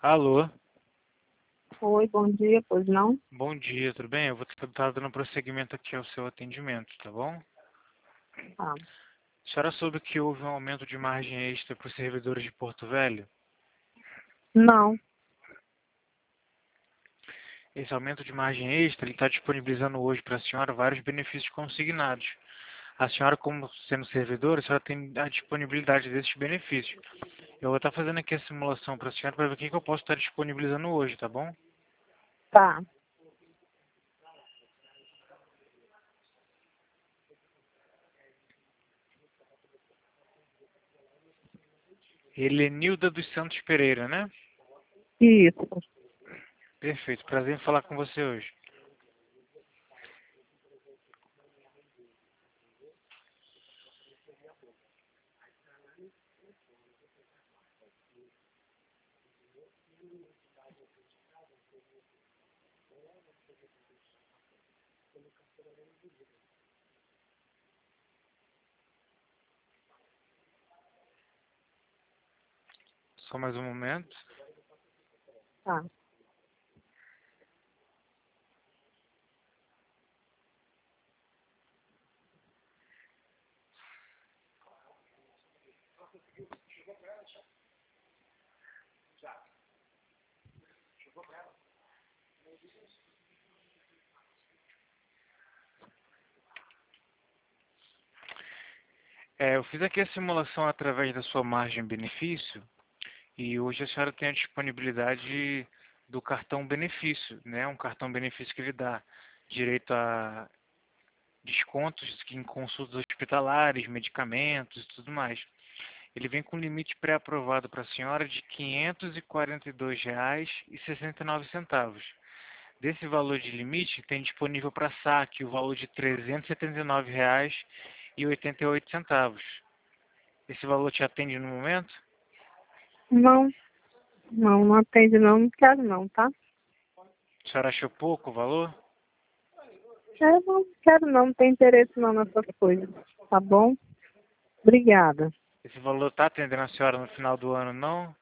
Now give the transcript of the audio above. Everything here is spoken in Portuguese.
Alô, Oi, bom dia, pois não? bom dia, tudo bem? Eu vou estar dando prosseguimento aqui ao seu atendimento, tá bom? Ah, A senhora soube que houve um aumento de margem extra para os servidores de Porto Velho? não, Esse aumento de margem extra, ele está disponibilizando hoje para a senhora vários benefícios consignados. A senhora, como sendo servidora, a senhora tem a disponibilidade desses benefícios. Eu vou estar fazendo aqui a simulação para a senhora para ver o que eu posso estar disponibilizando hoje, tá bom? tá. Helenilda dos Santos Pereira, né? Isso. Perfeito, prazer em falar com você hoje. Só mais um momento. Tá. Eu fiz aqui a simulação através da sua margem benefício e hoje a senhora tem a disponibilidade do cartão benefício, né? Um cartão benefício que lhe dá direito a descontos em consultas hospitalares, medicamentos e tudo mais. Ele vem com limite pré-aprovado para a senhora de R$ 542,69. Desse valor de limite, tem disponível para saque o valor de R$ 379,88. Esse valor te atende no momento? Não, não atende não quero não, tá? A senhora achou pouco o valor? Não quero não tenho interesse não nessas coisas, tá bom? Obrigada. Esse valor está atendendo a senhora no final do ano, não?